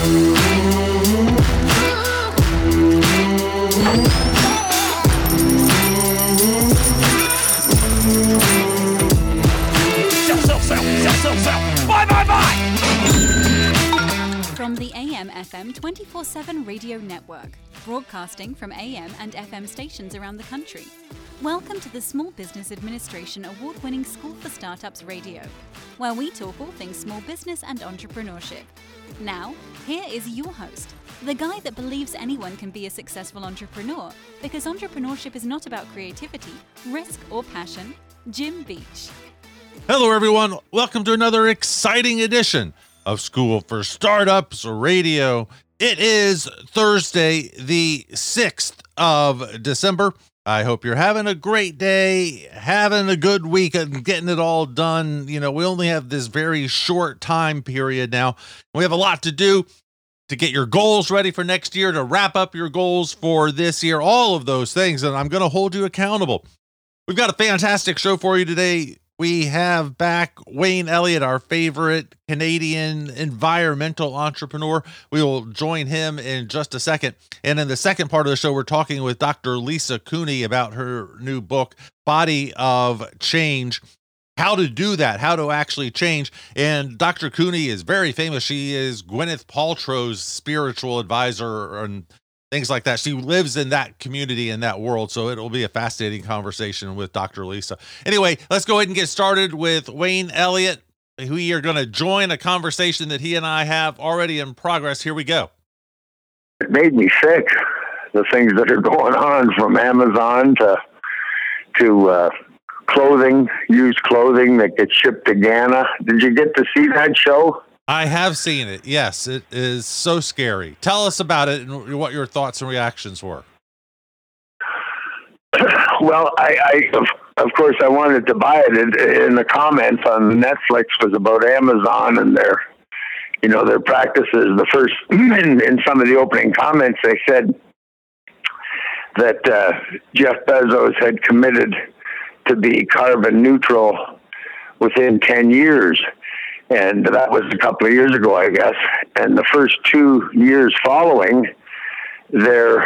From the AM/FM 24/7 radio network, broadcasting from AM and FM stations around the country. Welcome to the Small Business Administration award-winning School for Startups Radio, where we talk all things small business and entrepreneurship. Now, here is your host, the guy that believes anyone can be a successful entrepreneur, because entrepreneurship is not about creativity, risk, or passion, Jim Beach. Hello, everyone. Welcome to another exciting edition of School for Startups Radio. It is Thursday, the 6th of December. I hope you're having a great day, having a good week, and getting it all done. You know, we only have this very short time period now. We have a lot to do to get your goals ready for next year, to wrap up your goals for this year, all of those things, and I'm going to hold you accountable. We've got a fantastic show for you today. We have back Wayne Elliott, our favorite Canadian environmental entrepreneur. We will join him in just a second. And in the second part of the show, we're talking with Dr. Lisa Cooney about her new book, Body of Change. How to do that, how to actually change. And Dr. Cooney is very famous. She is Gwyneth Paltrow's spiritual advisor and things like that. She lives in that community, in that world. So it'll be a fascinating conversation with Dr. Lisa. Anyway, let's go ahead and get started with Wayne Elliott. We are going to join a conversation that he and I have already in progress. Here we go. It made me sick, the things that are going on, from Amazon to clothing, used clothing that gets shipped to Ghana. Did you get to see that show? I have seen it. Yes, it is so scary. Tell us about it and what your thoughts and reactions were. Well, I of course, I wanted to buy it. In the comments on Netflix was about Amazon and their practices. The first, in some of the opening comments, they said that Jeff Bezos had committed to be carbon neutral within 10 years. And that was a couple of years ago, I guess. And the first 2 years following, their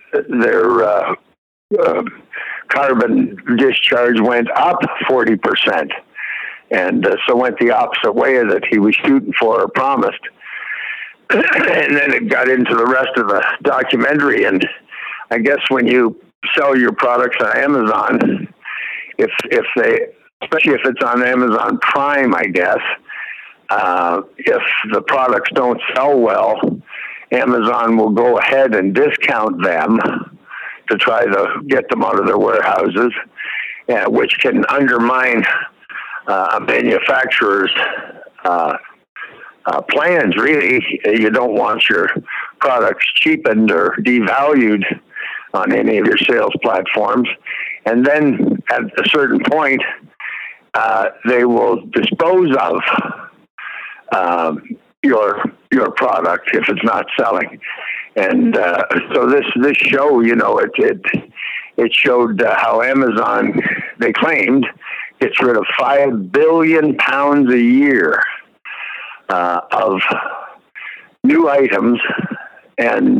carbon discharge went up 40%. And so went the opposite way that he was shooting for or promised. And then it got into the rest of the documentary. And I guess when you sell your products on Amazon, especially if it's on Amazon Prime, I guess, if the products don't sell well, Amazon will go ahead and discount them to try to get them out of their warehouses, which can undermine a manufacturer's plans, really. You don't want your products cheapened or devalued on any of your sales platforms. And then at a certain point, they will dispose of your product if it's not selling. And so this show, it showed how Amazon, they claimed, gets rid of 5 billion pounds a year of new items, and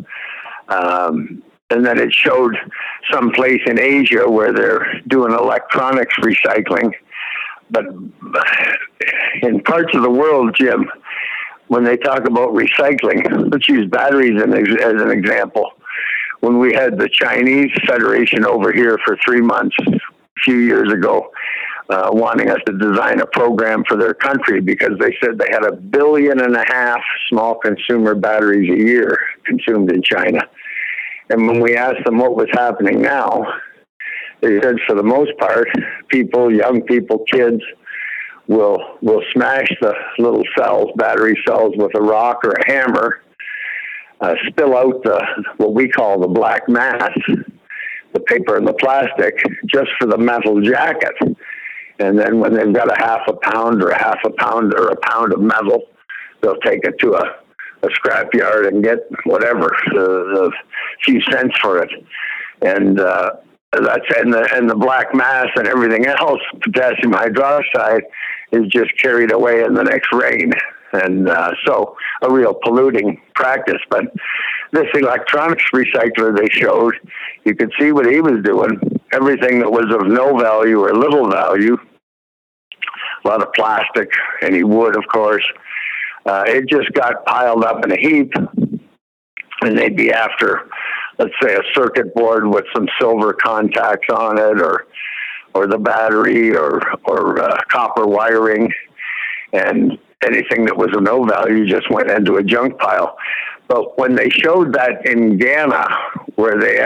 then it showed some place in Asia where they're doing electronics recycling. But in parts of the world, Jim, when they talk about recycling, let's use batteries as an example. When we had the Chinese Federation over here for 3 months a few years ago, wanting us to design a program for their country because they said they had 1.5 billion small consumer batteries a year consumed in China. And when we asked them what was happening now, they said for the most part, young people, kids, will smash the little cells, battery cells, with a rock or a hammer, spill out what we call the black mass, the paper and the plastic, just for the metal jacket. And then when they've got a half a pound or a pound of metal, they'll take it to a scrap yard and get whatever, a few cents for it. And the black mass and everything else, potassium hydroxide, is just carried away in the next rain. and so a real polluting practice. But this electronics recycler they showed, you could see what he was doing. Everything that was of no value or little value, a lot of plastic, any wood, of course, it just got piled up in a heap, and they'd be after, let's say, a circuit board with some silver contacts on it, or the battery, or copper wiring, and anything that was of no value just went into a junk pile. But when they showed that in Ghana, where they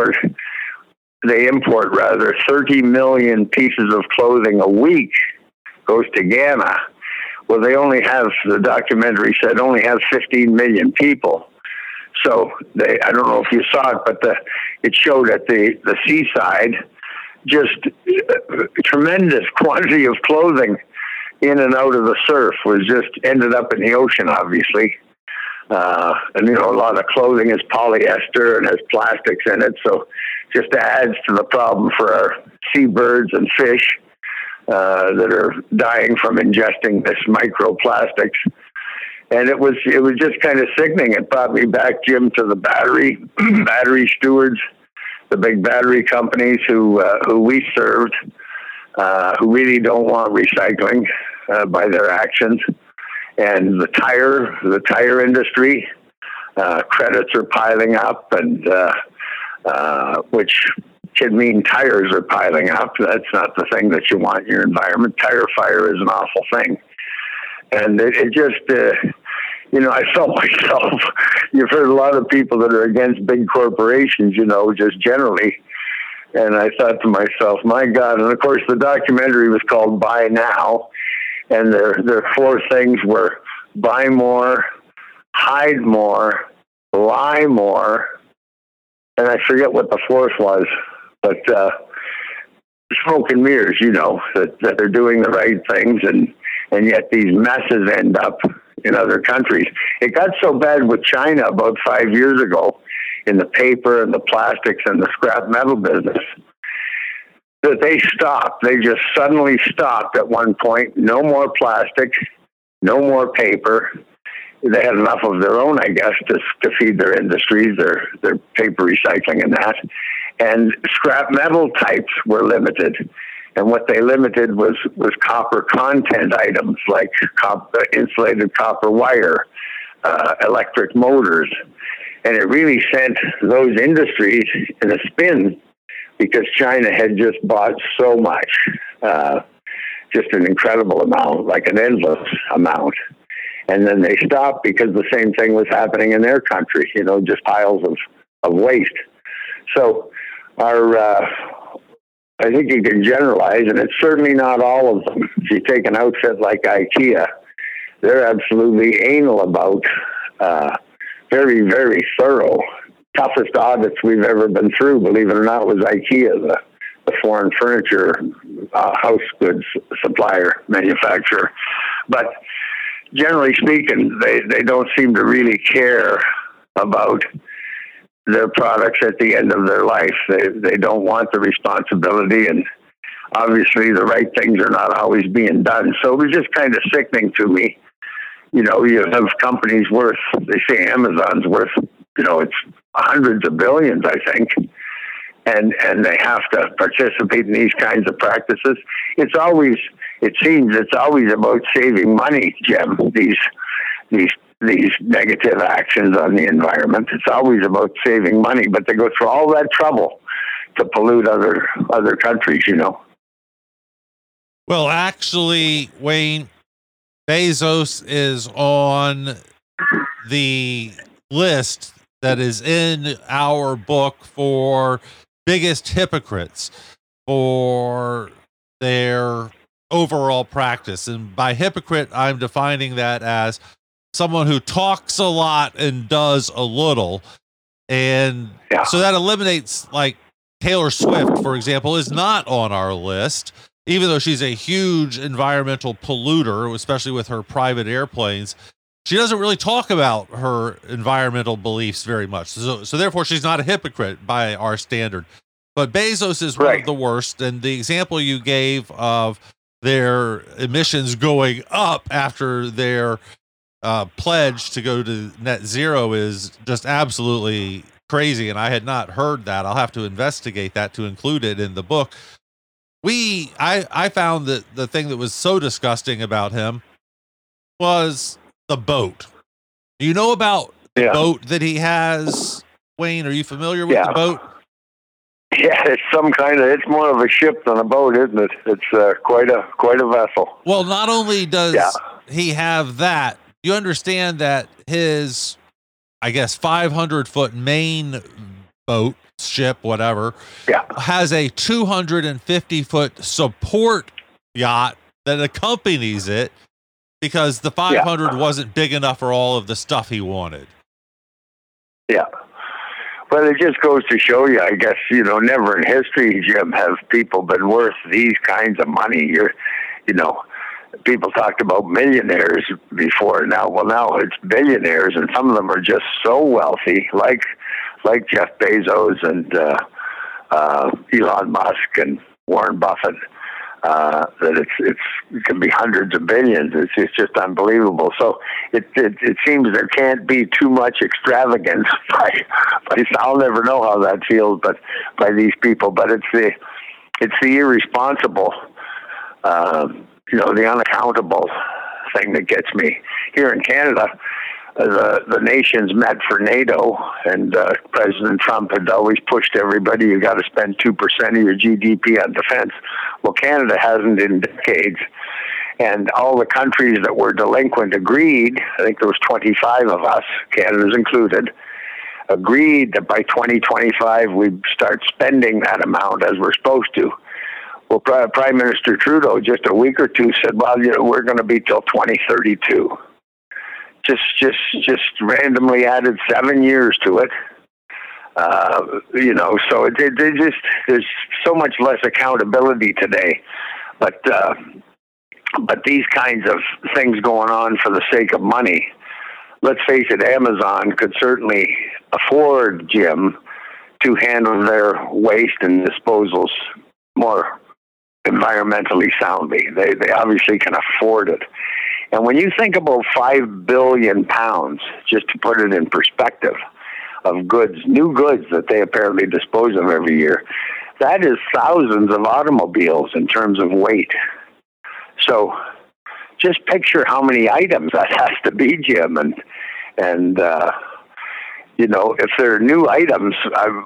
import 30 million pieces of clothing a week goes to Ghana. Well, the documentary said only have 15 million people. So I don't know if you saw it, but it showed at the seaside just a tremendous quantity of clothing in and out of the surf was just ended up in the ocean, obviously. And, a lot of clothing is polyester and has plastics in it. So just adds to the problem for our seabirds and fish that are dying from ingesting this microplastics. And it was just kind of sickening. It brought me back, Jim, to the battery stewards, the big battery companies who we served, who really don't want recycling by their actions. And the tire industry, credits are piling up, and which can mean tires are piling up. That's not the thing that you want in your environment. Tire fire is an awful thing. And it just, I felt myself, you've heard a lot of people that are against big corporations, just generally. And I thought to myself, my God. And of course, the documentary was called Buy Now. And their four things were buy more, hide more, lie more, and I forget what the fourth was, but smoke and mirrors, that they're doing the right things, and yet these messes end up in other countries. It got so bad with China about 5 years ago in the paper and the plastics and the scrap metal business that they stopped. They just suddenly stopped at one point. No more plastic, no more paper. They had enough of their own, I guess, to feed their industries, their paper recycling and that. And scrap metal types were limited. And what they limited was copper content items like insulated copper wire, electric motors. And it really sent those industries in a spin, because China had just bought so much, just an incredible amount, like an endless amount. And then they stopped because the same thing was happening in their country, just piles of waste. So I think you can generalize, and it's certainly not all of them. If you take an outfit like IKEA, they're absolutely anal about very, very thorough. Toughest audits we've ever been through, believe it or not, was IKEA, the foreign furniture house goods supplier, manufacturer. But generally speaking, they don't seem to really care about their products at the end of their life. They don't want the responsibility, and obviously the right things are not always being done. So it was just kind of sickening to me. You have companies worth, they say Amazon's worth, it's hundreds of billions, I think, and they have to participate in these kinds of practices. It seems it's always about saving money, Jim. These negative actions on the environment. It's always about saving money, but they go through all that trouble to pollute other countries. Well, actually, Wayne, Bezos is on the list that is in our book for biggest hypocrites for their overall practice. And by hypocrite, I'm defining that as someone who talks a lot and does a little. And so that eliminates, like, Taylor Swift, for example, is not on our list, even though she's a huge environmental polluter, especially with her private airplanes. She doesn't really talk about her environmental beliefs very much. So therefore, she's not a hypocrite by our standard. But Bezos is one of the worst. And the example you gave of their emissions going up after their pledge to go to net zero is just absolutely crazy, and I had not heard that. I'll have to investigate that to include it in the book. I found that the thing that was so disgusting about him was the boat. Do you know about the boat that he has, Wayne? Are you familiar with the boat? Yeah, it's more of a ship than a boat, isn't it? It's quite a vessel. Well, not only does he have that, you understand that his, I guess, 500-foot main boat, ship, whatever, has a 250-foot support yacht that accompanies it because the 500 wasn't big enough for all of the stuff he wanted. Yeah. Well, it just goes to show you, I guess, never in history, Jim, have people been worth these kinds of money. People talked about millionaires before. Now it's billionaires, and some of them are just so wealthy, like Jeff Bezos and Elon Musk and Warren Buffett, that it can be hundreds of billions. It's just unbelievable. So it seems there can't be too much extravagance by I'll never know how that feels, but by these people. But it's the irresponsible, the unaccountable thing that gets me. Here in Canada, the nations met for NATO, and President Trump had always pushed everybody, you got to spend 2% of your GDP on defense. Well, Canada hasn't in decades, and all the countries that were delinquent agreed, I think there was 25 of us, Canada's included, agreed that by 2025 we'd start spending that amount as we're supposed to. Well, Prime Minister Trudeau just a week or two said, well, we're going to be till 2032. Just randomly added 7 years to it. So there's so much less accountability today. But these kinds of things going on for the sake of money, let's face it, Amazon could certainly afford, Jim, to handle their waste and disposals more environmentally soundly. They obviously can afford it. And when you think about 5 billion pounds, just to put it in perspective, of goods, new goods that they apparently dispose of every year, that is thousands of automobiles in terms of weight. So just picture how many items that has to be, Jim. And if they're new items,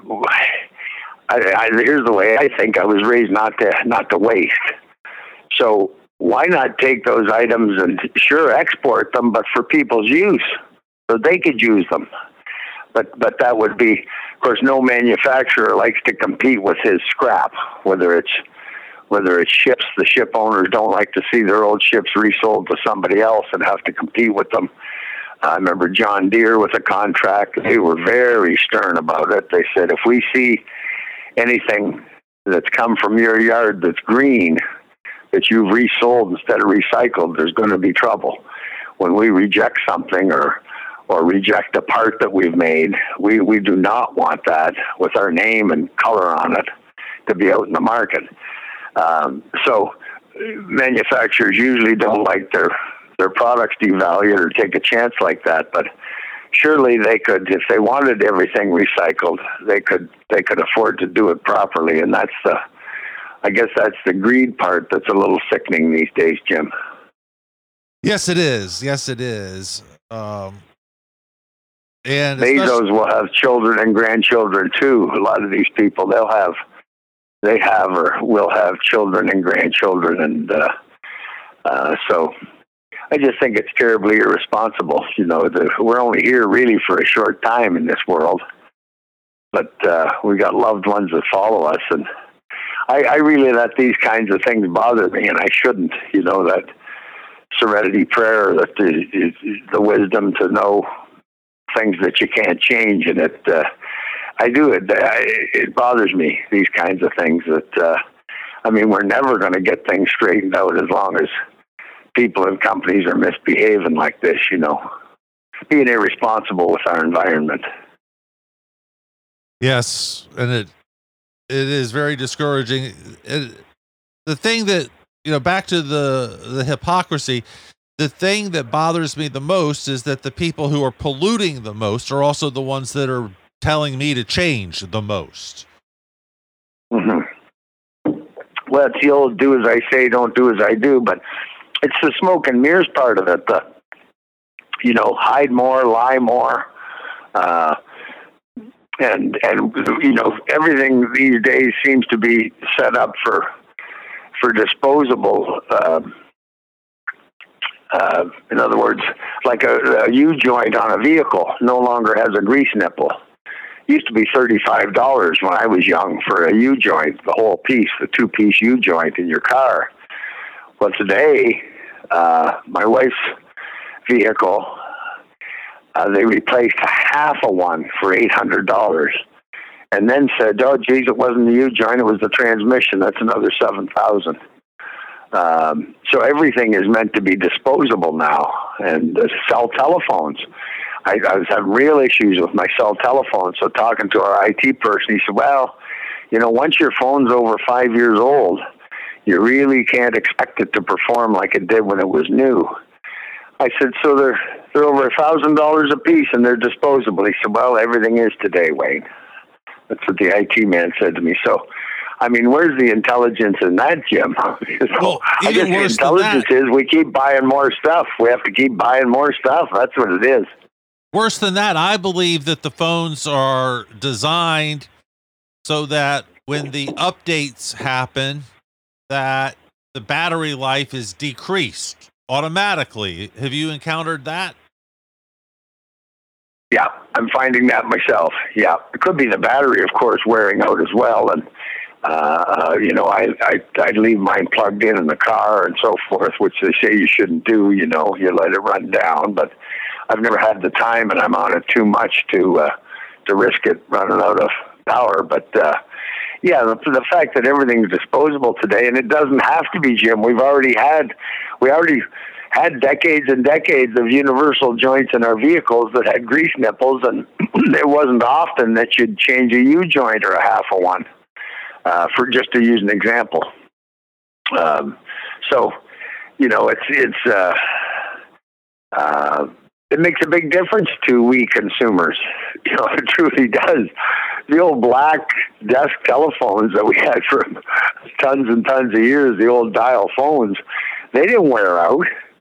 here's the way I think. I was raised not to waste. So why not take those items and export them, but for people's use, so they could use them. But that would be, of course, no manufacturer likes to compete with his scrap, whether it's ships. The ship owners don't like to see their old ships resold to somebody else and have to compete with them. I remember John Deere with a contract. They were very stern about it. They said, if we see anything that's come from your yard that's green, that you've resold instead of recycled, there's going to be trouble. When we reject something or reject a part that we've made, we do not want that with our name and color on it to be out in the market. So manufacturers usually don't like their products devalued or take a chance like that, but surely they could, if they wanted everything recycled, they could afford to do it properly. And I guess that's the greed part that's a little sickening these days, Jim. Yes, it is. Yes, it is. And Bezos will have children and grandchildren too. A lot of these people, they have or will have children and grandchildren, and so I just think it's terribly irresponsible. We're only here really for a short time in this world, but we got loved ones that follow us, and I really let these kinds of things bother me, and I shouldn't. That serenity prayer, that the wisdom to know things that you can't change, and I do it. It bothers me, these kinds of things. That we're never going to get things straightened out as long as people and companies are misbehaving like this. Being irresponsible with our environment. Yes, and it is very discouraging. The thing that back to the hypocrisy. the thing that bothers me the most is that the people who are polluting the most are also the ones that are telling me to change the most. Mm-hmm. Well, it's the old do as I say, don't do as I do, but it's the smoke and mirrors part of it. Hide more, lie more, and everything these days seems to be set up for disposable. In other words, like a U-joint on a vehicle no longer has a grease nipple. Used to be $35 when I was young for a U-joint, the whole piece, the two-piece U-joint in your car. Well, today, my wife's vehicle, they replaced half of one for $800, and then said, "Oh, geez, it wasn't the U-joint; it was the transmission. That's another $7,000." So everything is meant to be disposable now, and cell telephones. I was having real issues with my cell telephone. So talking to our IT person, he said, "Well, once your phone's over 5 years old, you really can't expect it to perform like it did when it was new." I said, "So they're over $1,000 a piece and they're disposable." He said, "Well, everything is today, Wayne." That's what the IT man said to me. So, I mean, where's the intelligence in that, Jim? Well, I guess the intelligence is we keep buying more stuff. We have to keep buying more stuff. That's what it is. Worse than that, I believe that the phones are designed so that when the updates happen, that the battery life is decreased automatically. Have you encountered that? Yeah, I'm finding that myself. Yeah, it could be the battery, of course, wearing out as well. And, I leave mine plugged in the car and so forth, which they say you shouldn't do. You let it run down. But I've never had the time, and I'm on it too much to risk it running out of power. But, the fact that everything's disposable today, and it doesn't have to be, Jim. We already had decades and decades of universal joints in our vehicles that had grease nipples, and it wasn't often that you'd change a U-joint or a half of one, for just to use an example. It makes a big difference to we consumers. It truly does. The old black desk telephones that we had for tons and tons of years, the old dial phones, they didn't wear out.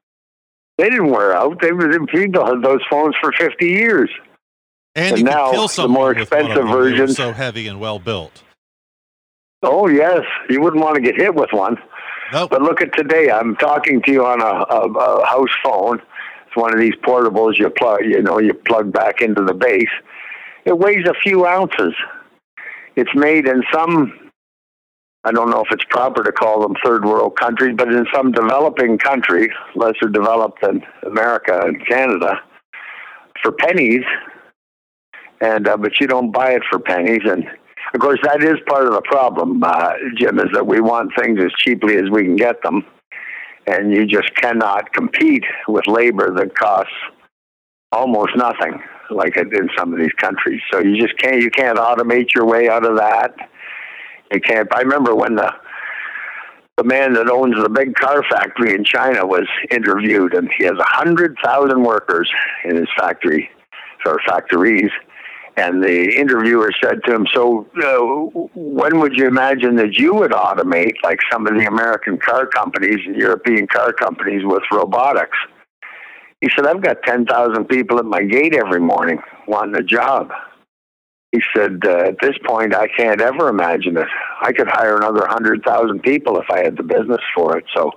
People had those phones for 50 years. And now kill the more expensive versions, so heavy and well built. Oh yes, you wouldn't want to get hit with one. Nope. But look at today. I'm talking to you on a house phone. It's one of these portables you plug back into the base. It weighs a few ounces. It's made in some, I don't know if it's proper to call them third world countries, but in some developing country, lesser developed than America and Canada, for pennies. And but you don't buy it for pennies. And of course, that is part of the problem, Jim, is that we want things as cheaply as we can get them. And you just cannot compete with labor that costs almost nothing, like it in some of these countries. So you just can't. You can't automate your way out of that. You can't. I remember when the man that owns the big car factory in China was interviewed, and he has 100,000 workers in his factory or factories. And the interviewer said to him, "So when would you imagine that you would automate like some of the American car companies and European car companies with robotics?" He said, "I've got 10,000 people at my gate every morning wanting a job." He said, "At this point, I can't ever imagine it. I could hire another 100,000 people if I had the business for it." So,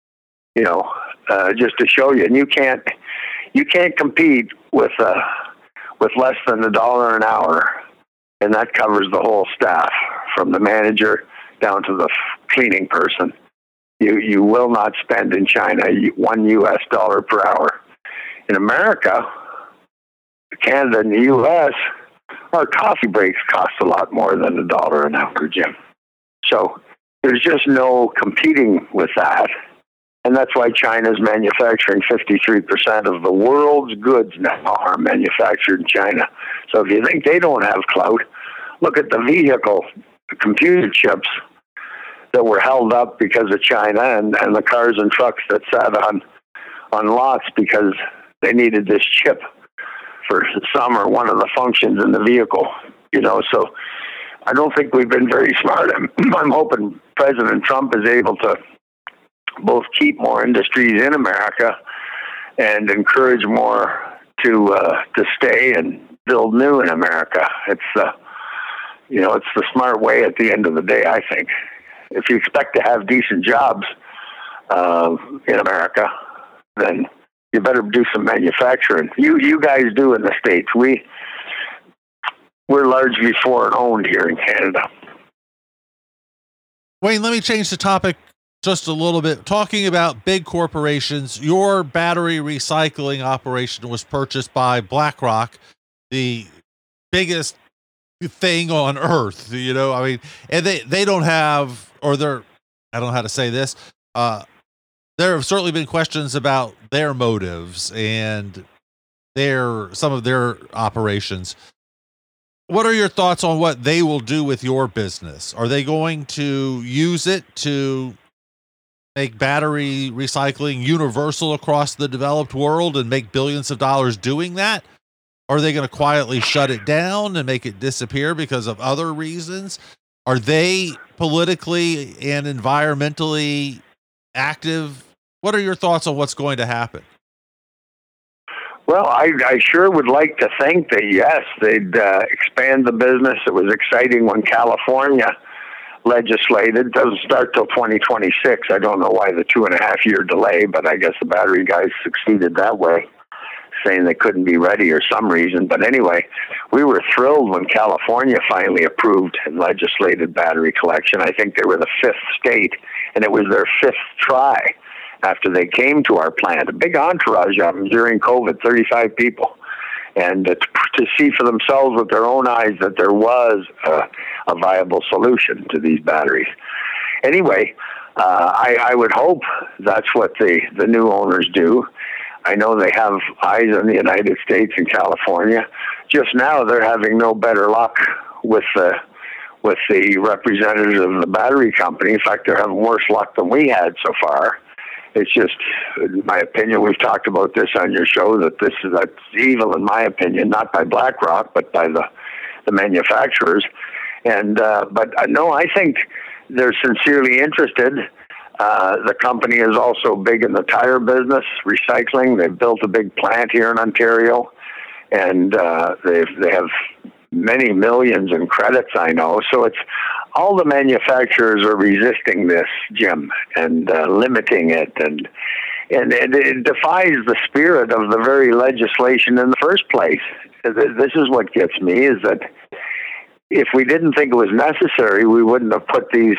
just to show you, and you can't compete with less than $1 an hour, and that covers the whole staff, from the manager down to the cleaning person. You will not spend in China $1 US per hour. In America, Canada, and the U.S., our coffee breaks cost a lot more than $1 an hour, Jim. So there's just no competing with that. And that's why China's manufacturing 53% of the world's goods now are manufactured in China. So if you think they don't have clout, look at the the computer chips that were held up because of China, and the cars and trucks that sat on lots because they needed this chip for some or one of the functions in the vehicle, so I don't think we've been very smart. I'm hoping President Trump is able to both keep more industries in America and encourage more to stay and build new in America. It's it's the smart way at the end of the day, I think. If you expect to have decent jobs in America, then you better do some manufacturing. You guys do in the States. We're largely foreign owned here in Canada. Wayne, let me change the topic just a little bit. Talking about big corporations, your battery recycling operation was purchased by BlackRock, the biggest thing on earth, and they don't have, or they're, I don't know how to say this. There have certainly been questions about their motives and some of their operations. What are your thoughts on what they will do with your business? Are they going to use it to make battery recycling universal across the developed world and make billions of dollars doing that? Are they going to quietly shut it down and make it disappear because of other reasons? Are they politically and environmentally active? What are your thoughts on what's going to happen? Well, I sure would like to think that, yes, they'd expand the business. It was exciting when California legislated. It doesn't start till 2026. I don't know why the 2.5-year delay, but I guess the battery guys succeeded that way, saying they couldn't be ready or some reason. But anyway, we were thrilled when California finally approved and legislated battery collection. I think they were the 5th state, and it was their 5th try after they came to our plant. A big entourage of them during COVID, 35 people. And to see for themselves with their own eyes that there was a viable solution to these batteries. Anyway, I would hope that's what the new owners do. I know they have eyes on the United States and California. Just now, they're having no better luck with the representatives of the battery company. In fact, they're having worse luck than we had so far. It's just, in my opinion, we've talked about this on your show, that's evil, in my opinion, not by BlackRock, but by the manufacturers. But no, I think they're sincerely interested. The company is also big in the tire business, recycling. They've built a big plant here in Ontario, and they have many millions in credits, I know. So it's all the manufacturers are resisting this, Jim, and limiting it, and it defies the spirit of the very legislation in the first place. This is what gets me, is that if we didn't think it was necessary, we wouldn't have put these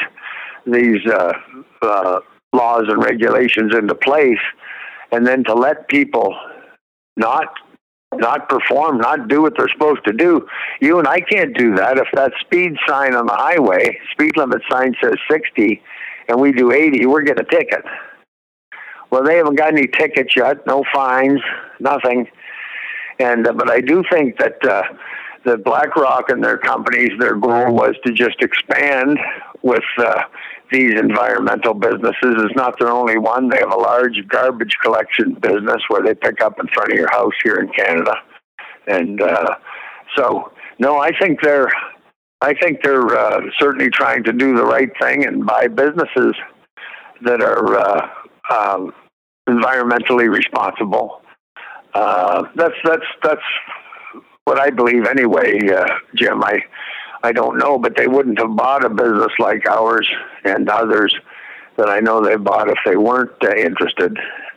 laws and regulations into place, and then to let people not perform, not do what they're supposed to do. You and I can't do that. If that speed sign on the highway, speed limit sign says 60, and we do 80, we're getting a ticket. Well, they haven't got any tickets yet, no fines, nothing. But I do think that BlackRock and their companies, their goal was to just expand with these environmental businesses. It's not their only one. They have a large garbage collection business where they pick up in front of your house here in Canada. And so, no, I think they're certainly trying to do the right thing and buy businesses that are environmentally responsible. That's what I believe anyway, Jim. I don't know, but they wouldn't have bought a business like ours and others that I know they bought if they weren't interested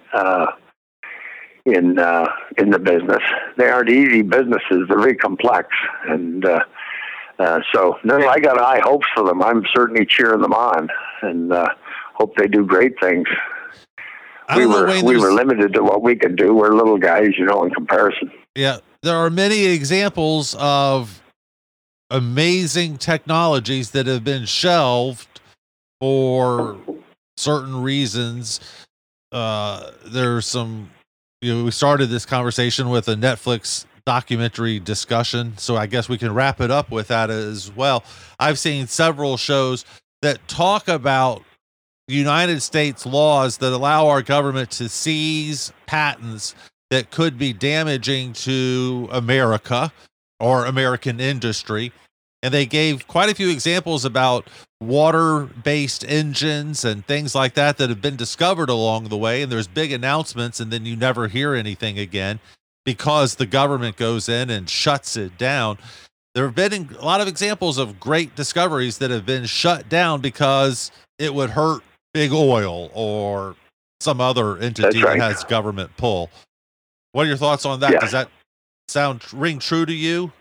in the business. They aren't easy businesses; they're very complex, and so no, I got high hopes for them. I'm certainly cheering them on, and hope they do great things. We were limited to what we could do. We're little guys, in comparison. Yeah, there are many examples of amazing technologies that have been shelved for certain reasons. There's some, we started this conversation with a Netflix documentary discussion, so I guess we can wrap it up with that as well. I've seen several shows that talk about United States laws that allow our government to seize patents that could be damaging to America or American industry. And they gave quite a few examples about water-based engines and things like that that have been discovered along the way. And there's big announcements, and then you never hear anything again because the government goes in and shuts it down. There have been a lot of examples of great discoveries that have been shut down because it would hurt big oil or some other entity that has government pull. What are your thoughts on that? Yeah. Does that ring true to you?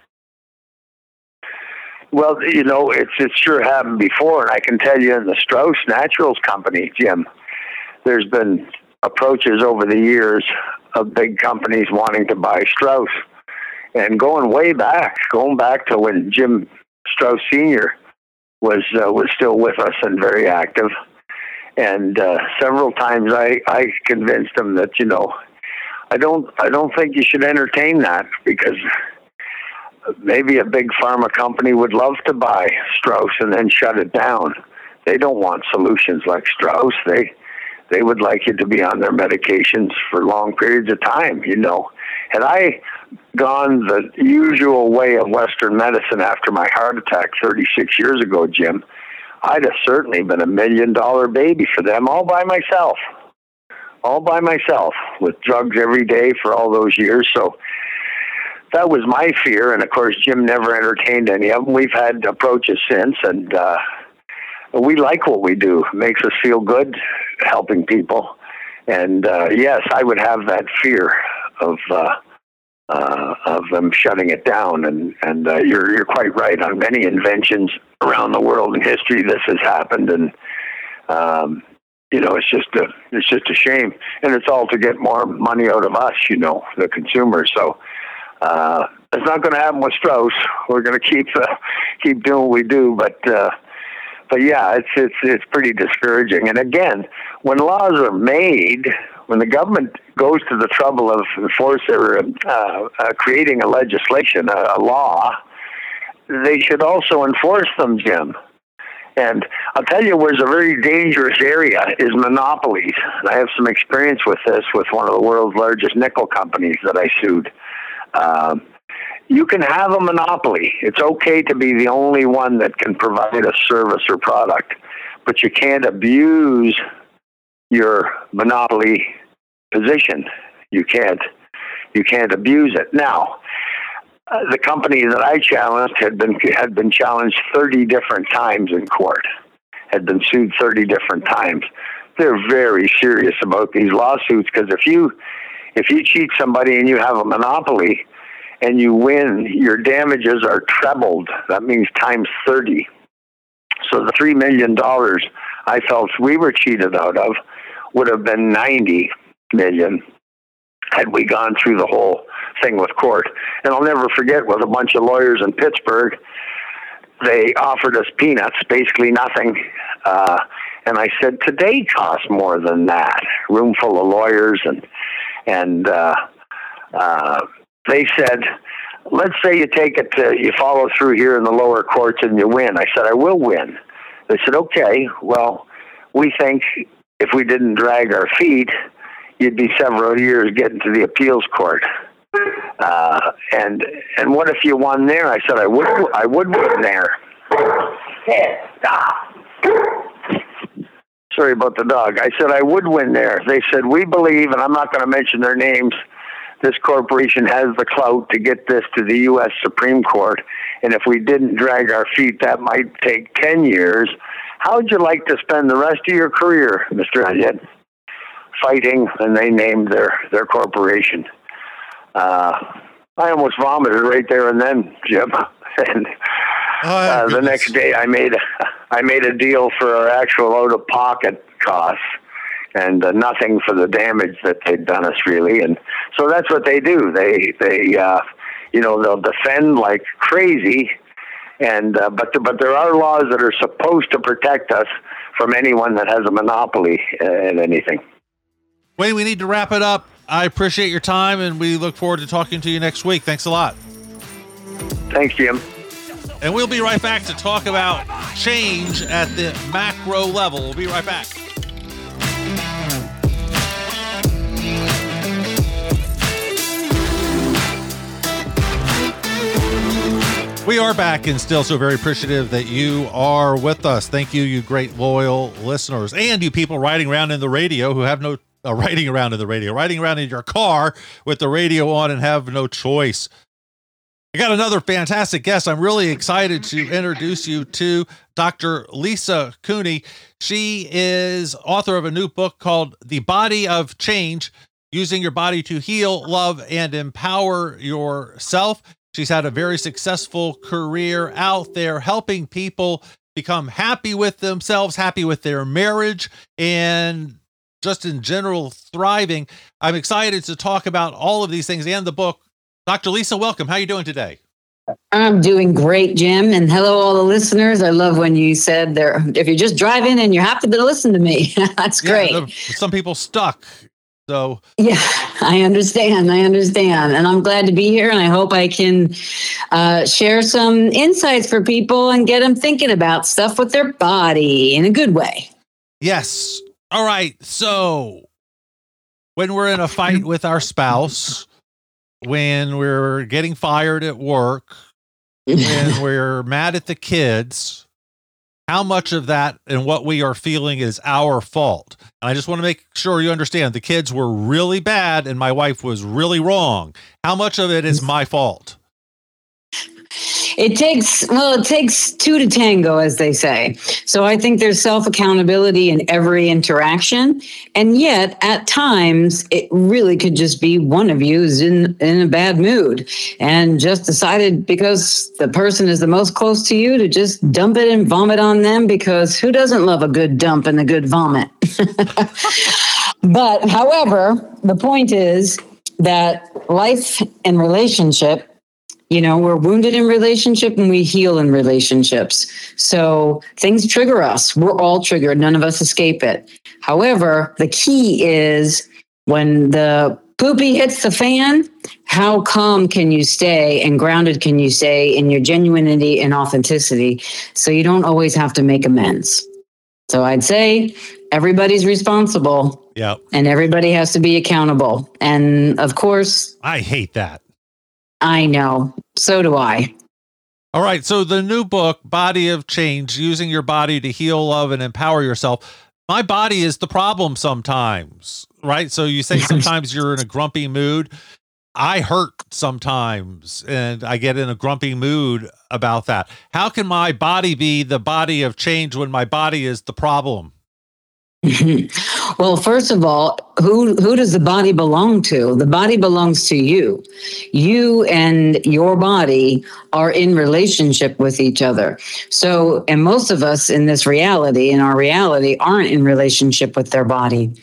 Well, it's sure happened before, and I can tell you in the Strauss Naturals company, Jim, there's been approaches over the years of big companies wanting to buy Strauss. And going back to when Jim Strauss Sr. was still with us and very active. And several times I convinced him that, I don't think you should entertain that, because maybe a big pharma company would love to buy Strauss and then shut it down. They don't want solutions like Strauss. They would like you to be on their medications for long periods of time, Had I gone the usual way of Western medicine after my heart attack 36 years ago, Jim, I'd have certainly been $1 million baby for them all by myself, with drugs every day for all those years. So that was my fear. And of course, Jim never entertained any of them. We've had approaches since, and we like what we do. It makes us feel good helping people. And yes, I would have that fear of them shutting it down. And you're quite right. On many inventions around the world in history, this has happened. And it's just a shame. And it's all to get more money out of us, the consumers. So it's not going to happen with Strauss. We're going to keep doing what we do. But yeah, it's pretty discouraging. And again, when laws are made, when the government goes to the trouble of creating a legislation, a law, they should also enforce them, Jim. And I'll tell you where's a very dangerous area is monopolies. And I have some experience with this with one of the world's largest nickel companies that I sued. You can have a monopoly. It's okay to be the only one that can provide a service or product, but you can't abuse your monopoly position. You can't abuse it. Now, the company that I challenged had been challenged 30 different times in court, had been sued 30 different times. They're very serious about these lawsuits, because if you cheat somebody and you have a monopoly and you win, your damages are trebled. That means times 30. So the $3 million I felt we were cheated out of would have been $90 million had we gone through the whole thing with court. And I'll never forget, with a bunch of lawyers in Pittsburgh, they offered us peanuts, basically nothing. And I said, today costs more than that. Room full of lawyers, and they said, let's say you take it you follow through here in the lower courts and you win. I said, I will win. They said, okay, well, we think if we didn't drag our feet, you'd be several years getting to the appeals court. And what if you won there? I said, I would win there. Hey, stop. Sorry about the dog. I said, I would win there. They said, we believe, and I'm not going to mention their names, this corporation has the clout to get this to the U.S. Supreme Court. And if we didn't drag our feet, that might take 10 years. How would you like to spend the rest of your career, Mr. Elliott, fighting? And they named their corporation. I almost vomited right there and then, Jim. And the next day I made a deal for our actual out-of-pocket costs, and nothing for the damage that they'd done us, really. And so that's what they do. They'll defend like crazy, and but there are laws that are supposed to protect us from anyone that has a monopoly in anything. Wayne, we need to wrap it up. I appreciate your time, and we look forward to talking to you next week. Thanks a lot. Thanks, Jim. And we'll be right back to talk about change at the macro level. We'll be right back. We are back and still so very appreciative that you are with us. Thank you, you great loyal listeners, and you people riding around in the radio who have no riding around in your car with the radio on and have no choice. I got another fantastic guest. I'm really excited to introduce you to Dr. Lisa Cooney. She is author of a new book called The Body of Change: Using Your Body to Heal, Love, and Empower Yourself. She's had a very successful career out there helping people become happy with themselves, happy with their marriage, and just in general thriving. I'm excited to talk about all of these things and the book. Dr. Lisa, welcome. How are you doing today? I'm doing great, Jim. And hello, all the listeners. I love when you said there, if you're just driving and you're happy to listen to me. That's great. Yeah, some people stuck. So yeah, I understand. And I'm glad to be here. And I hope I can share some insights for people and get them thinking about stuff with their body in a good way. Yes. All right. So when we're in a fight with our spouse, when we're getting fired at work, when we're mad at the kids, how much of that and what we are feeling is our fault? And I just want to make sure you understand the kids were really bad and my wife was really wrong. How much of it is my fault? It takes two to tango, as they say. So I think there's self-accountability in every interaction. And yet, at times, it really could just be one of you is in a bad mood and just decided because the person is the most close to you to just dump it and vomit on them, because who doesn't love a good dump and a good vomit? But however, the point is that life and relationship, we're wounded in relationship and we heal in relationships. So things trigger us. We're all triggered. None of us escape it. However, the key is when the poopy hits the fan, how calm can you stay and grounded can you stay in your genuinity and authenticity so you don't always have to make amends. So I'd say everybody's responsible. Yep. And everybody has to be accountable. And of course, I hate that. I know. So do I. All right. So the new book, Body of Change: Using Your Body to Heal, Love, and Empower Yourself. My body is the problem sometimes, right? So you say sometimes you're in a grumpy mood. I hurt sometimes and I get in a grumpy mood about that. How can my body be the body of change when my body is the problem? Well, first of all, who does the body belong to? The body belongs to you. You and your body are in relationship with each other. So, and most of us in our reality, aren't in relationship with their body.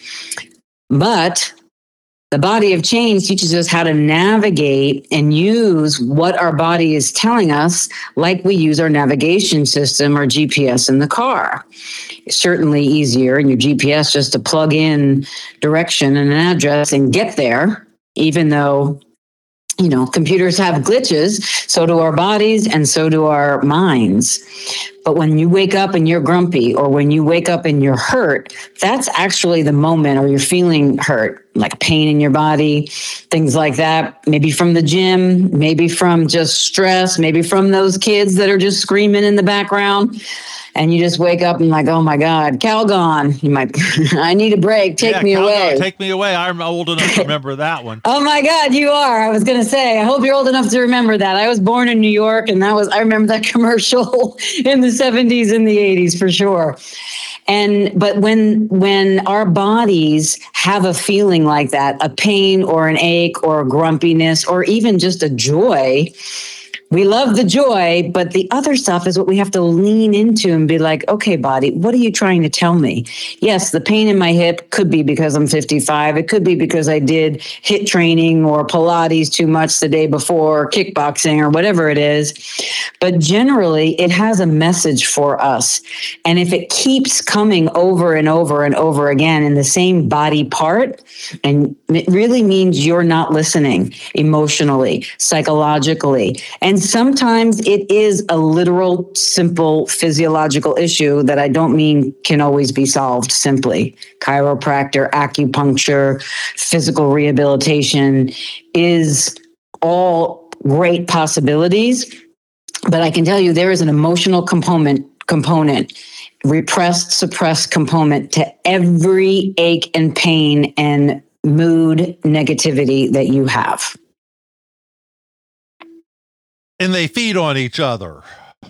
But the body of change teaches us how to navigate and use what our body is telling us, like we use our navigation system or GPS in the car. It's certainly easier in your GPS just to plug in direction and an address and get there, even though, computers have glitches. So do our bodies and so do our minds. But when you wake up and you're grumpy, or when you wake up and you're hurt, that's actually the moment, or you're feeling hurt, like pain in your body, things like that. Maybe from the gym, maybe from just stress, maybe from those kids that are just screaming in the background. And you just wake up and like, oh my God, Calgon, you might, I need a break. Take me away. Take me away. I'm old enough to remember that one. Oh my God, you are. I was going to say, I hope you're old enough to remember that. I was born in New York, and I remember that commercial in the 70s and the 80s for sure. But when our bodies have a feeling like that, a pain or an ache or a grumpiness or even just a joy, we love the joy, but the other stuff is what we have to lean into and be like, okay, body, what are you trying to tell me? Yes, the pain in my hip could be because I'm 55. It could be because I did HIIT training or Pilates too much the day before, or kickboxing or whatever it is. But generally, it has a message for us. And if it keeps coming over and over and over again in the same body part, and it really means you're not listening emotionally, psychologically. And sometimes it is a literal, simple physiological issue that I don't mean can always be solved simply. Chiropractor, acupuncture, physical rehabilitation is all great possibilities. But I can tell you there is an emotional component, repressed, suppressed component to every ache and pain and mood negativity that you have. And they feed on each other.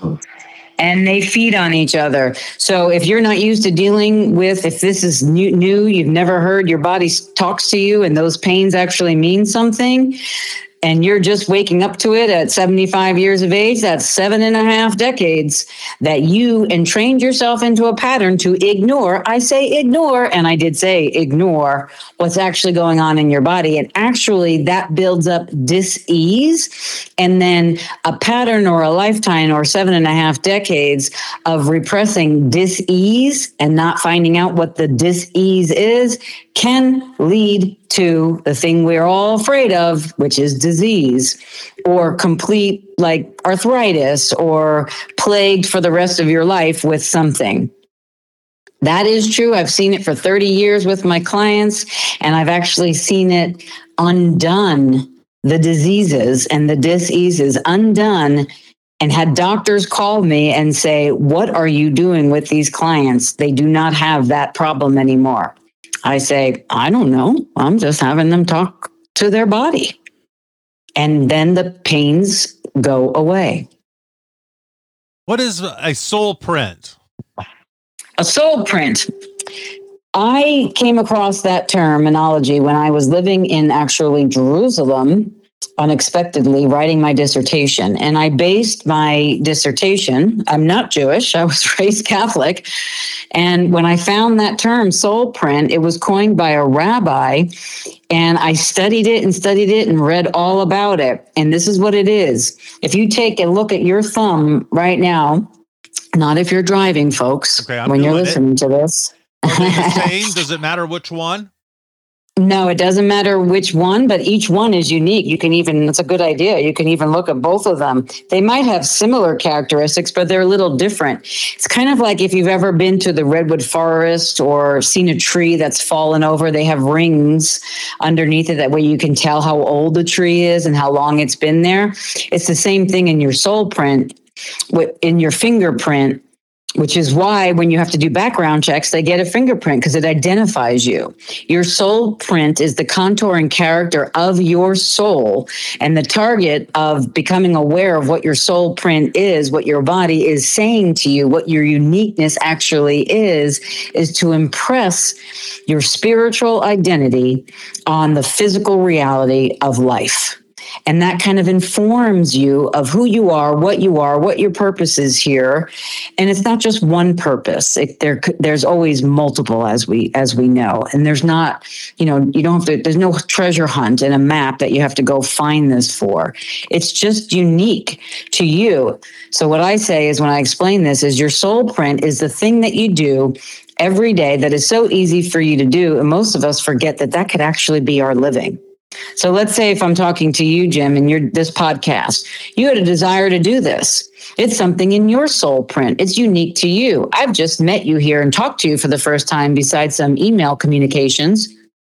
So if you're not used to dealing with, if this is new, you've never heard, your body talks to you and those pains actually mean something, and you're just waking up to it at 75 years of age, that's 7.5 decades that you entrained yourself into a pattern to ignore. I say ignore, and I did say ignore what's actually going on in your body. And actually that builds up dis-ease, and then a pattern or a lifetime or 7.5 decades of repressing dis-ease and not finding out what the dis-ease is can lead to the thing we're all afraid of, which is disease or complete like arthritis or plagued for the rest of your life with something. That is true. I've seen it for 30 years with my clients, and I've actually seen it undone, the diseases and the diseases undone, and had doctors call me and say, what are you doing with these clients? They do not have that problem anymore. I say, I don't know. I'm just having them talk to their body. And then the pains go away. What is a soul print? A soul print. I came across that terminology when I was living in actually Jerusalem, unexpectedly writing my dissertation. And I based my dissertation, I'm not Jewish, I was raised Catholic. And when I found that term, soul print, it was coined by a rabbi. And I studied it and read all about it. And this is what it is. If you take a look at your thumb right now, not if you're driving, folks, okay, when you're listening to this. Are they the same? Does it matter which one? No, it doesn't matter which one, but each one is unique. You can even, that's a good idea. You can even look at both of them. They might have similar characteristics, but they're a little different. It's kind of like if you've ever been to the redwood forest or seen a tree that's fallen over, they have rings underneath it. That way you can tell how old the tree is and how long it's been there. It's the same thing in your soul print, in your fingerprint, which is why when you have to do background checks, they get a fingerprint because it identifies you. Your soul print is the contour and character of your soul, and the target of becoming aware of what your soul print is, what your body is saying to you, what your uniqueness actually is to impress your spiritual identity on the physical reality of life. And that kind of informs you of who you are, what your purpose is here. And it's not just one purpose. There's always multiple, as we know. And there's not, you don't have to, there's no treasure hunt and a map that you have to go find this for. It's just unique to you. So what I say is when I explain this is your soul print is the thing that you do every day that is so easy for you to do. And most of us forget that could actually be our living. So let's say if I'm talking to you, Jim, and you're this podcast, you had a desire to do this. It's something in your soul print. It's unique to you. I've just met you here and talked to you for the first time besides some email communications.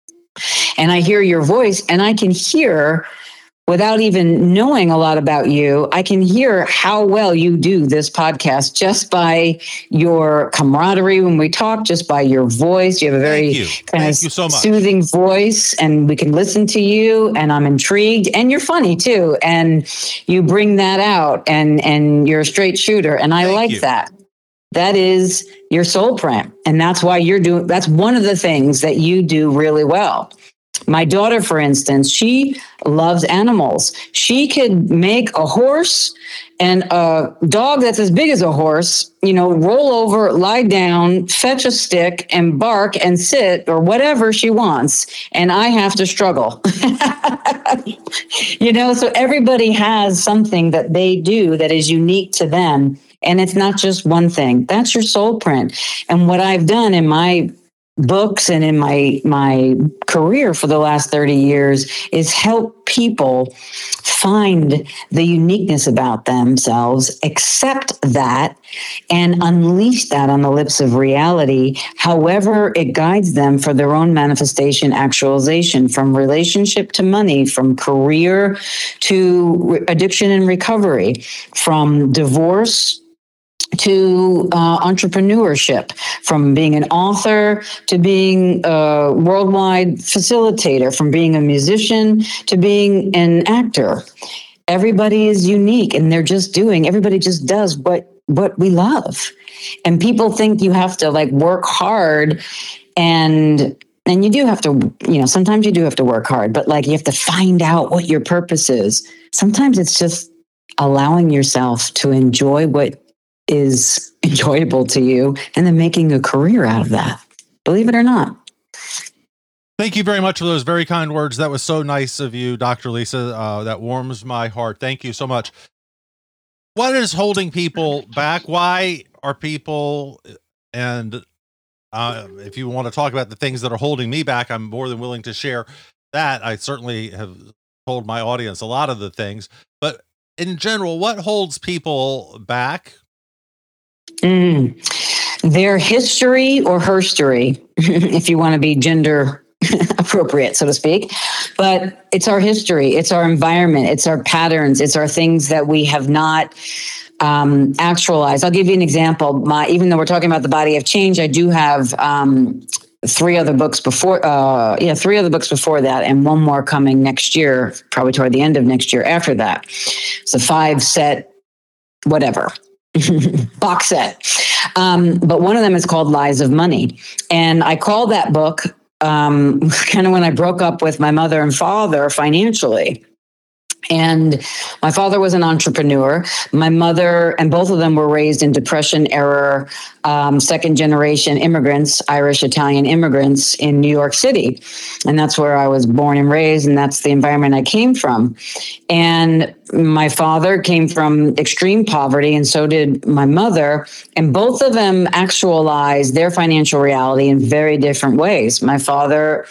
And I hear your voice and I can hear, without even knowing a lot about you, I can hear how well you do this podcast just by your camaraderie when we talk, just by your voice. You have a very kind of soothing voice, and we can listen to you, and I'm intrigued. And you're funny too, and you bring that out, and you're a straight shooter, and I like that. That is your soul print, and that's why that's one of the things that you do really well. My daughter, for instance, she loves animals. She could make a horse and a dog that's as big as a horse, roll over, lie down, fetch a stick and bark and sit or whatever she wants. And I have to struggle. So everybody has something that they do that is unique to them. And it's not just one thing. That's your soul print. And what I've done in my books and in my career for the last 30 years is help people find the uniqueness about themselves, accept that, and unleash that on the lips of reality, however it guides them for their own manifestation, actualization, from relationship to money, from career to addiction and recovery, from divorce to entrepreneurship, from being an author to being a worldwide facilitator, from being a musician to being an actor. Everybody is unique, and everybody just does what we love. And people think you have to like work hard, and you do have to, sometimes you do have to work hard, but like you have to find out what your purpose is. Sometimes it's just allowing yourself to enjoy what is enjoyable to you and then making a career out of that, believe it or not. Thank you very much for those very kind words. That was so nice of you, Dr. Lisa. That warms my heart. Thank you so much. What is holding people back? Why are people, and if you want to talk about the things that are holding me back, I'm more than willing to share that. I certainly have told my audience a lot of the things, but in general, what holds people back? Their history or herstory, if you want to be gender appropriate, so to speak. But it's our history, it's our environment, it's our patterns, it's our things that we have not actualized. I'll give you an example. Even though we're talking about the body of change, I do have three other books before that, and one more coming next year, probably toward the end of next year after that. It's a 5-set, whatever. box set. But one of them is called Lies of Money. And I call that book kind of when I broke up with my mother and father financially. And my father was an entrepreneur. My mother, and both of them were raised in Depression era, second generation immigrants, Irish, Italian immigrants in New York City. And that's where I was born and raised. And that's the environment I came from. And my father came from extreme poverty, and so did my mother. And both of them actualized their financial reality in very different ways. My father,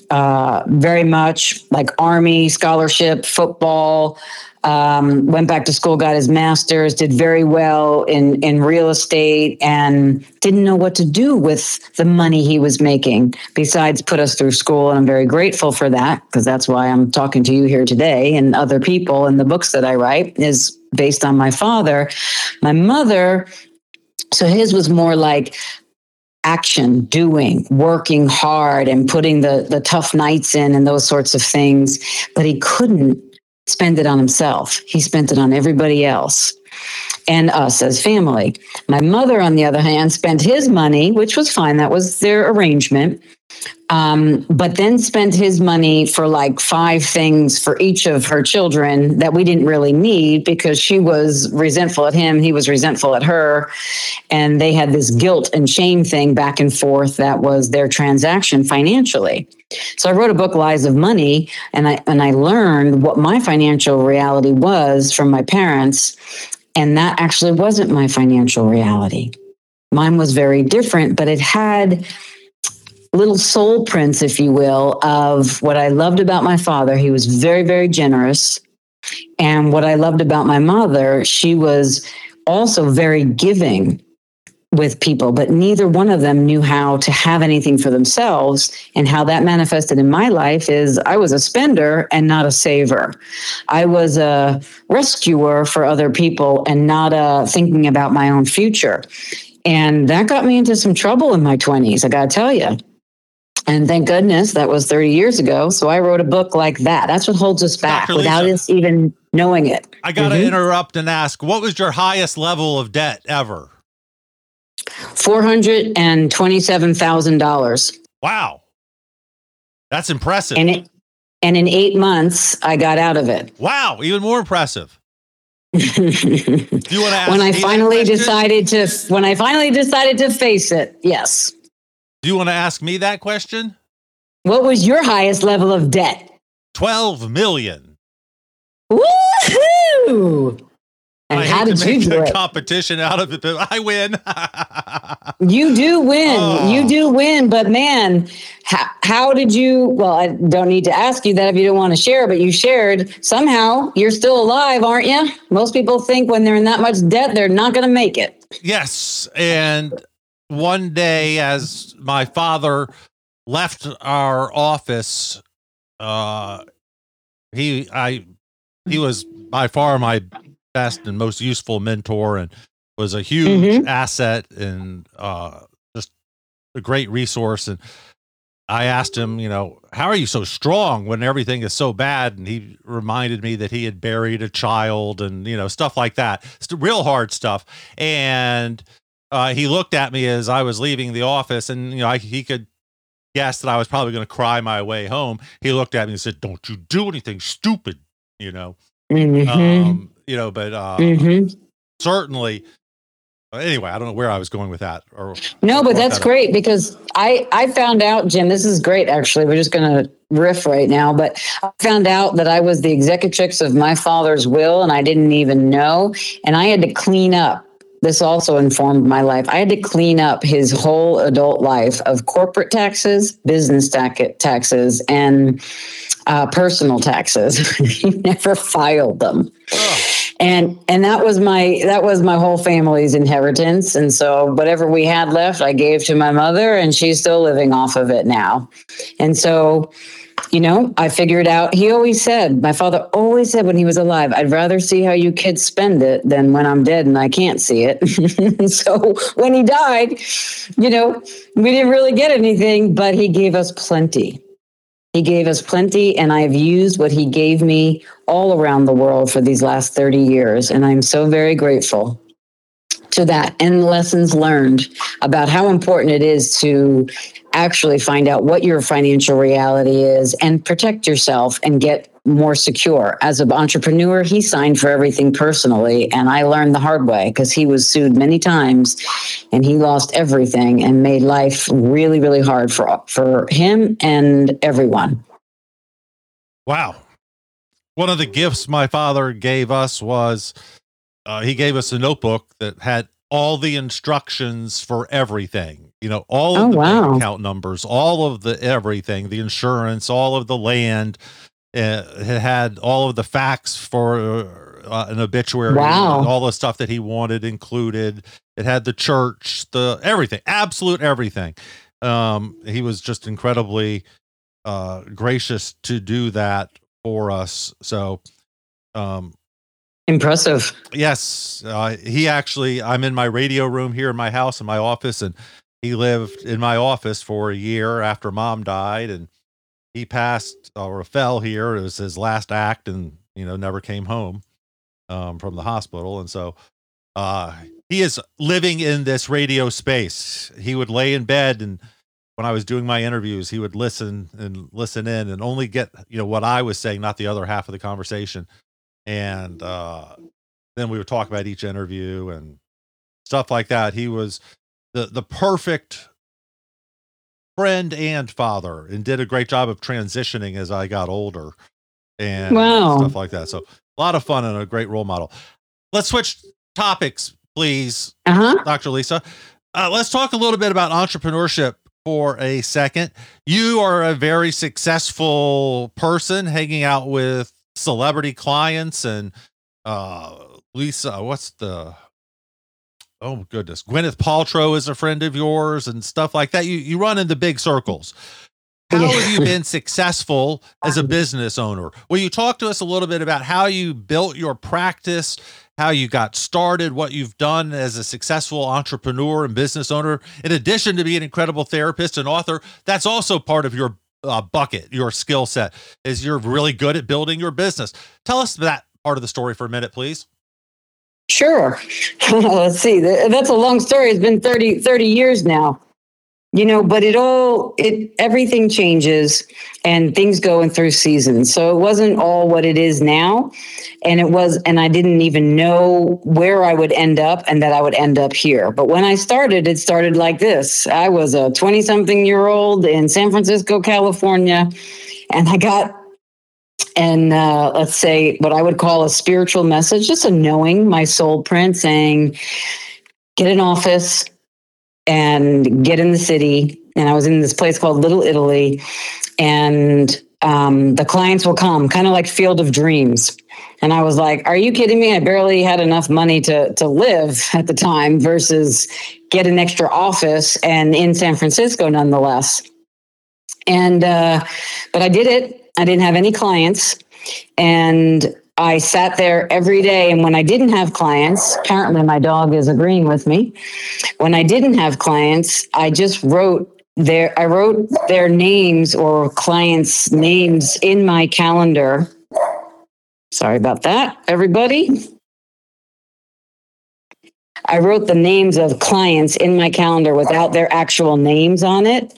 very much like Army, scholarship, football, went back to school, got his master's, did very well in real estate, and didn't know what to do with the money he was making besides put us through school. And I'm very grateful for that, because that's why I'm talking to you here today, and other people, and the books that I write is based on my father. My mother, so his was more like action, doing, working hard, and putting the tough nights in and those sorts of things. But he couldn't spend it on himself. He spent it on everybody else and us as family. My mother, on the other hand, spent his money, which was fine. That was their arrangement. But then spent his money for like 5 things for each of her children that we didn't really need, because she was resentful at him, he was resentful at her. And they had this guilt and shame thing back and forth that was their transaction financially. So I wrote a book, Lies of Money, and I learned what my financial reality was from my parents. And that actually wasn't my financial reality. Mine was very different, but it had little soul prints, if you will, of what I loved about my father. He was very, very generous. And what I loved about my mother, she was also very giving with people, but neither one of them knew how to have anything for themselves. And how that manifested in my life is I was a spender and not a saver. I was a rescuer for other people and not thinking about my own future. And that got me into some trouble in my 20s, I got to tell you. And thank goodness that was 30 years ago. So I wrote a book like that. That's what holds us back without us even knowing it. I got to interrupt and ask, what was your highest level of debt ever? $427,000. Wow. That's impressive. And in 8 months, I got out of it. Wow. Even more impressive. Do you want to ask when I finally decided to face it, yes. Do you want to ask me that question? What was your highest level of debt? $12 million. Woohoo! And how How did you do it? Competition out of it, but I win. You do win. You do win. But man, how did you? Well, I don't need to ask you that if you don't want to share, but you shared. Somehow you're still alive, aren't you? Most people think when they're in that much debt, they're not going to make it. Yes. And one day, as my father left our office, he was by far my best and most useful mentor, and was a huge asset and just a great resource. And I asked him, how are you so strong when everything is so bad? And he reminded me that he had buried a child and, stuff like that. It's real hard stuff. And he looked at me as I was leaving the office, and, he could guess that I was probably going to cry my way home. He looked at me and said, "Don't you do anything stupid," certainly. Anyway, I don't know where I was going with that. No, but that's great, because I found out, Jim, this is great, actually. We're just going to riff right now, but I found out that I was the executrix of my father's will, and I didn't even know. And I had to clean up. This also informed my life. I had to clean up his whole adult life of corporate taxes, business taxes, and personal taxes. He never filed them. Oh. And that was my whole family's inheritance. And so whatever we had left, I gave to my mother, and she's still living off of it now. And so, I figured out, my father always said when he was alive, "I'd rather see how you kids spend it than when I'm dead and I can't see it." So when he died, we didn't really get anything, but he gave us plenty. He gave us plenty, and I've used what he gave me all around the world for these last 30 years. And I'm so very grateful to that, and lessons learned about how important it is to actually find out what your financial reality is and protect yourself and get more secure. As an entrepreneur, he signed for everything personally, and I learned the hard way, because he was sued many times and he lost everything and made life really, really hard for him and everyone. Wow. One of the gifts my father gave us was he gave us a notebook that had all the instructions for everything, all of the bank account numbers, all of the everything, the insurance, all of the land. It had all of the facts for an obituary, all the stuff that he wanted included. It had the church, everything, absolute everything. He was just incredibly gracious to do that for us. So, impressive. Yes. I'm in my radio room here in my house, in my office, and he lived in my office for a year after Mom died, and he passed or fell here. It was his last act, and, never came home from the hospital. And so he is living in this radio space. He would lay in bed, and when I was doing my interviews, he would listen in and only get, what I was saying, not the other half of the conversation. And then we would talk about each interview and stuff like that. He was the perfect friend and father, and did a great job of transitioning as I got older and stuff like that. So a lot of fun and a great role model. Let's switch topics, please, Dr. Lisa. Let's talk a little bit about entrepreneurship for a second. You are a very successful person, hanging out with celebrity clients, and Lisa, oh goodness, Gwyneth Paltrow is a friend of yours and stuff like that. You run in the big circles. How have you been successful as a business owner? Will you talk to us a little bit about how you built your practice, how you got started, what you've done as a successful entrepreneur and business owner, in addition to being an incredible therapist and author? That's also part of your bucket, your skill set, is you're really good at building your business. Tell us that part of the story for a minute, please. Sure. Let's see. That's a long story. It's been 30 years now, but everything changes and things go in through seasons. So it wasn't all what it is now. And I didn't even know where I would end up and that I would end up here. But when I started, it started like this. I was a 20-something-year-old in San Francisco, California, and I got and let's say what I would call a spiritual message, just a knowing, my soul print saying, get an office and get in the city. And I was in this place called Little Italy, and the clients will come, kind of like Field of Dreams. And I was like, are you kidding me? I barely had enough money to live at the time versus get an extra office and in San Francisco nonetheless. And, but I did it. I didn't have any clients. And I sat there every day. And when I didn't have clients, apparently my dog is agreeing with me. When I didn't have clients, I just wrote their names or clients' names in my calendar. Sorry about that, everybody. I wrote the names of clients in my calendar without their actual names on it.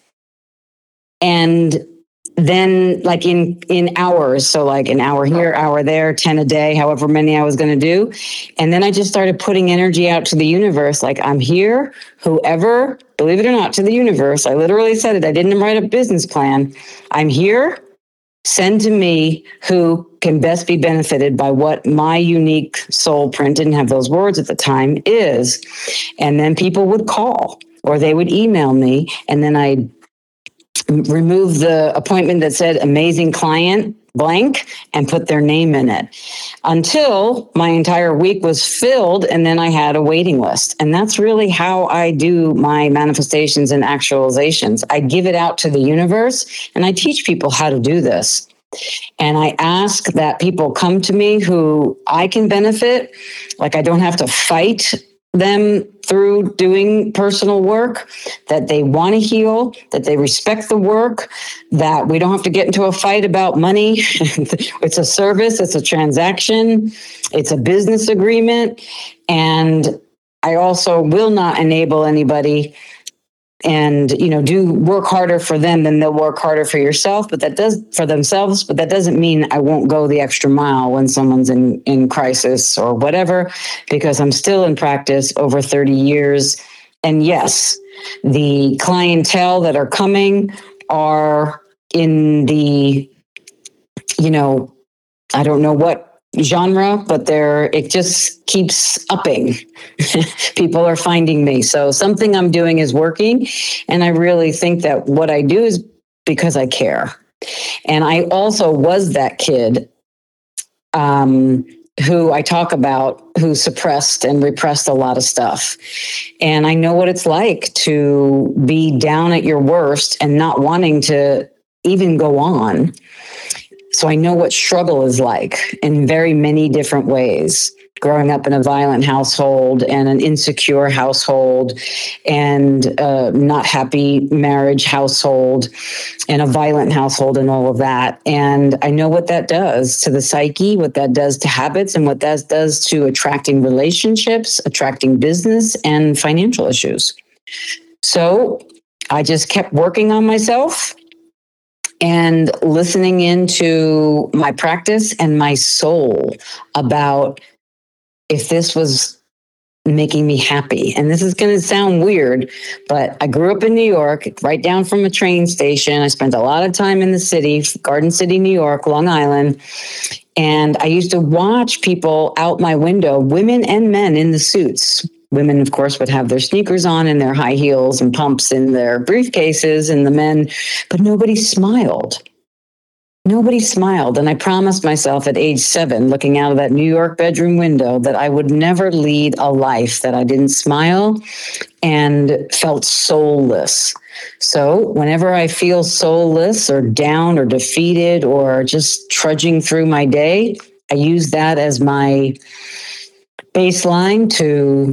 And then like in hours, so like an hour here, hour there, 10 a day, however many I was going to do. And then I just started putting energy out to the universe. Like, I'm here, whoever, believe it or not, to the universe. I literally said it. I didn't write a business plan. I'm here. Send to me who can best be benefited by what my unique soul print, didn't have those words at the time, is. And then people would call or they would email me, and then I'd remove the appointment that said amazing client blank and put their name in it until my entire week was filled. And then I had a waiting list. And that's really how I do my manifestations and actualizations. I give it out to the universe and I teach people how to do this. And I ask that people come to me who I can benefit. Like, I don't have to fight them through doing personal work, that they want to heal, that they respect the work, that we don't have to get into a fight about money. It's a service, it's a transaction, it's a business agreement. And I also will not enable anybody and, do work harder for them than they'll work harder for yourself, but that does for themselves. But that doesn't mean I won't go the extra mile when someone's in crisis or whatever, because I'm still in practice over 30 years. And yes, the clientele that are coming are in the, I don't know what genre, but it just keeps upping. People are finding me. So something I'm doing is working. And I really think that what I do is because I care. And I also was that kid who I talk about, who suppressed and repressed a lot of stuff. And I know what it's like to be down at your worst and not wanting to even go on. So I know what struggle is like in very many different ways. Growing up in a violent household and an insecure household and a not happy marriage household and a violent household and all of that. And I know what that does to the psyche, what that does to habits, and what that does to attracting relationships, attracting business and financial issues. So I just kept working on myself and listening into my practice and my soul about if this was making me happy. And this is going to sound weird, but I grew up in New York, right down from a train station. I spent a lot of time in the city, Garden City, New York, Long Island. And I used to watch people out my window, women and men in the suits. Women, of course, would have their sneakers on and their high heels and pumps in their briefcases, and the men, but nobody smiled. Nobody smiled. And I promised myself at age 7, looking out of that New York bedroom window, that I would never lead a life that I didn't smile and felt soulless. So whenever I feel soulless or down or defeated or just trudging through my day, I use that as my baseline to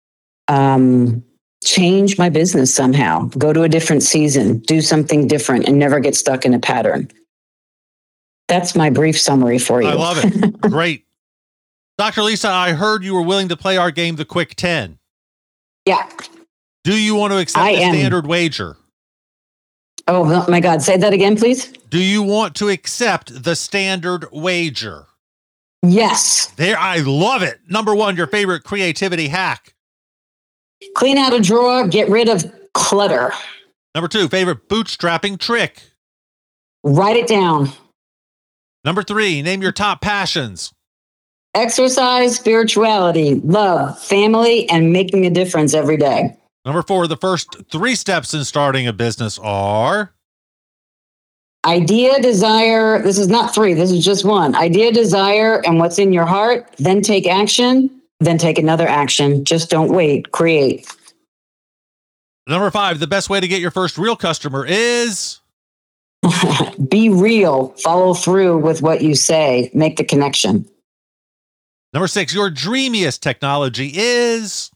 change my business somehow, go to a different season, do something different, and never get stuck in a pattern. That's my brief summary for you. I love it. Great. Dr. Lisa, I heard you were willing to play our game, The Quick 10. Yeah. Do you want to accept the standard wager? Oh my God. Say that again, please. Do you want to accept the standard wager? Yes. There, I love it. Number 1, your favorite creativity hack. Clean out a drawer, get rid of clutter. Number 2, favorite bootstrapping trick. Write it down. Number 3, name your top passions. Exercise, spirituality, love, family, and making a difference every day. Number 4, the first 3 steps in starting a business are? Idea, desire. This is not 3. This is just 1. Idea, desire, and what's in your heart. Then take action. Then take another action. Just don't wait. Create. Number 5, the best way to get your first real customer is? Be real. Follow through with what you say. Make the connection. Number 6, your dreamiest technology is?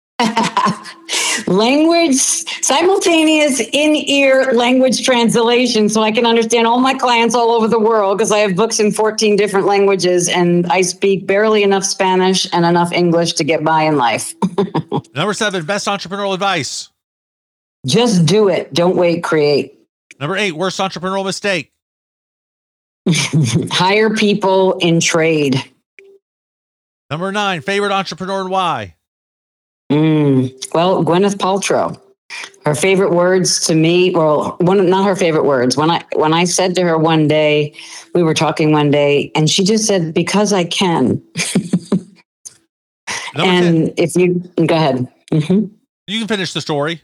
Language, simultaneous in-ear language translation, so I can understand all my clients all over the world, because I have books in 14 different languages and I speak barely enough Spanish and enough English to get by in life. Number 7, best entrepreneurial advice. Just do it. Don't wait. Create. Number 8, worst entrepreneurial mistake. Hire people in trade. Number 9, favorite entrepreneur and why? Well, Gwyneth Paltrow. Her favorite words to me, not her favorite words. When I said to her one day, we were talking one day, and she just said, "Because I can." And 10. If you go ahead, you can finish the story.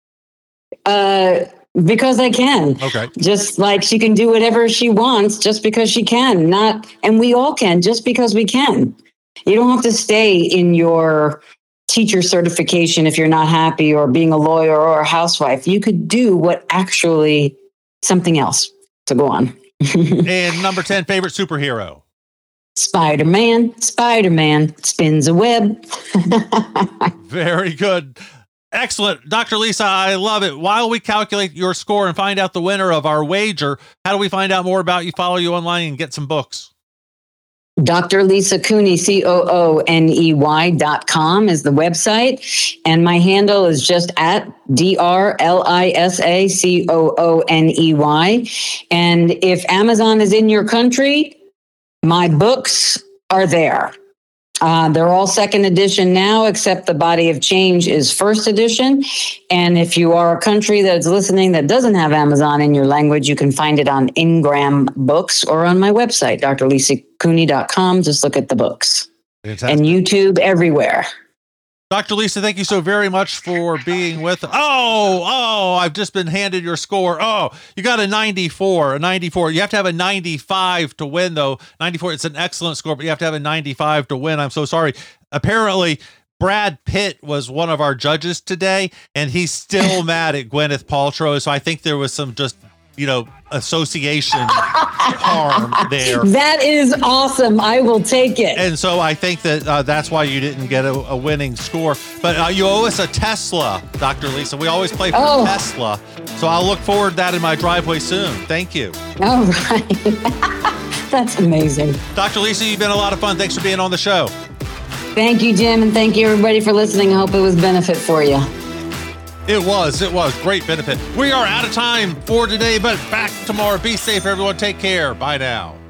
Because I can. Okay. Just like she can do whatever she wants, just because she can. And we all can, just because we can. You don't have to stay in your teacher certification if you're not happy, or being a lawyer or a housewife. You could do something else to go on. And number 10, favorite superhero. Spider-Man. Spider-Man spins a web. Very good. Excellent. Dr. Lisa, I love it. While we calculate your score and find out the winner of our wager, how do we find out more about you, follow you online, and get some books? Dr. Lisa Cooney, COONEY.com is the website. And my handle is just at DRLISACOONEY. And if Amazon is in your country, my books are there. They're all second edition now, except The Body of Change is first edition. And if you are a country that's listening that doesn't have Amazon in your language, you can find it on Ingram Books or on my website, drlisacooney.com. Just look at the books. Fantastic. And YouTube everywhere. Dr. Lisa, thank you so very much for being with us. Oh, I've just been handed your score. Oh, you got a 94. You have to have a 95 to win, though. 94, it's an excellent score, but you have to have a 95 to win. I'm so sorry. Apparently, Brad Pitt was one of our judges today, and he's still mad at Gwyneth Paltrow, so I think there was some just, association harm there. That is awesome. I will take it. And so I think that that's why you didn't get a winning score. But you owe us a Tesla, Dr. Lisa. We always play for Tesla. So I'll look forward to that in my driveway soon. Thank you. All right. That's amazing. Dr. Lisa, you've been a lot of fun. Thanks for being on the show. Thank you, Jim. And thank you, everybody, for listening. I hope it was benefit for you. It was great benefit. We are out of time for today, but back tomorrow. Be safe, everyone. Take care. Bye now.